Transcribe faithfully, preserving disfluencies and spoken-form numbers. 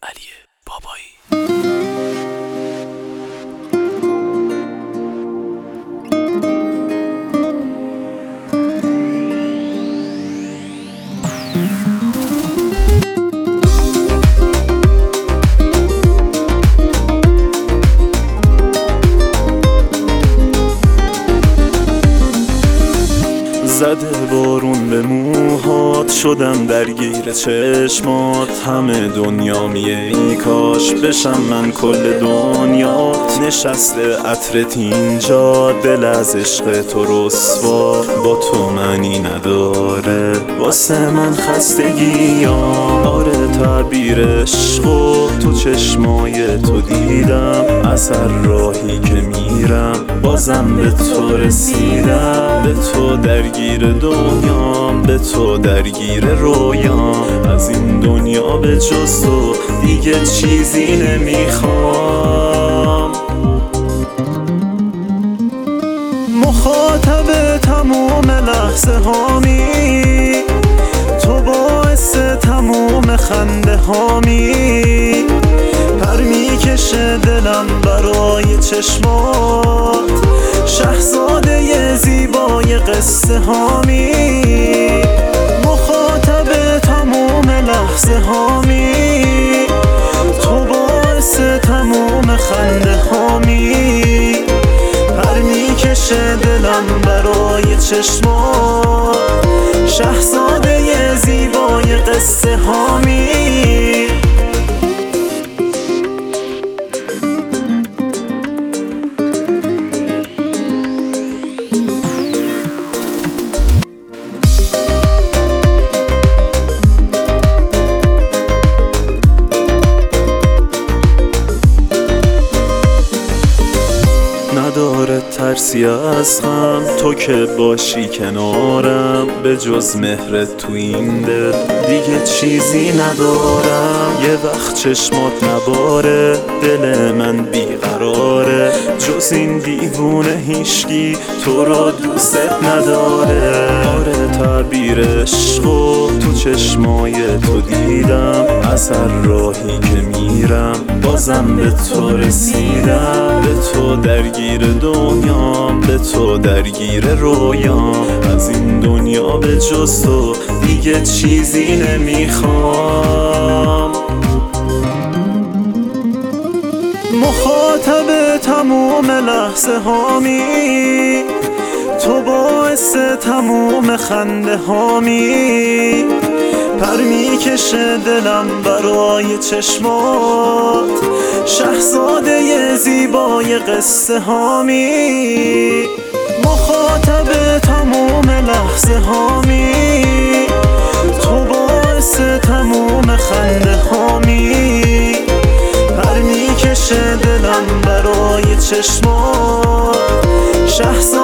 علی بابایی. زده بارون به موهات، شدم درگیر چشمات. همه دنیا میه ای کاش بشم من کل دنیات. نشسته عطرت اینجا، دل از عشق تو رسوا. با تو معنی نداره واسه من خستگی. آره تعبیر عشق و تو چشمای تو دیدم. از هر راهی که میرم بازم به تو رسیدم. به تو درگیر دنیام، به تو درگیر رویام. از این دنیا به جز تو دیگه چیزی نمیخوام. مخاطب تموم لحظه هامی، تو باعث تموم خنده هامی. پر میکشه دلم برای چشمات، شهزاده زیبای قصه هامی. مخاطب تموم لحظه هامی، تو باعث تموم خنده هامی. پر میکشه دلم برای چشمات، شهزاده زیبای قصه هامی. نداره ترسی از غم، تو که باشی کنارم. به جز مهرت تو این دل دیگه چیزی ندارم. یه وقت چشمات نباره، دل من بیقراره. جز این دیوونه هیشگی تو رو دوست نداره. آره تعبیر عشق و تو چشمای تو دیدم. از هر راهی که میرم بازم به تو رسیدم. به تو درگیر دنیام، به تو درگیر رویام. از این دنیا به جز تو دیگه چیزی نمیخوام. مخاطب تموم لحظه هامی، تو باعث تموم خنده هامی. پر میکشه دلم برای چشمات، شهزاده زیبای قصه هامی. مخاطب تموم لحظه هامی، تو باعث تموم خنده هامی. پر میکشه دلم برای چشمات، شهزاده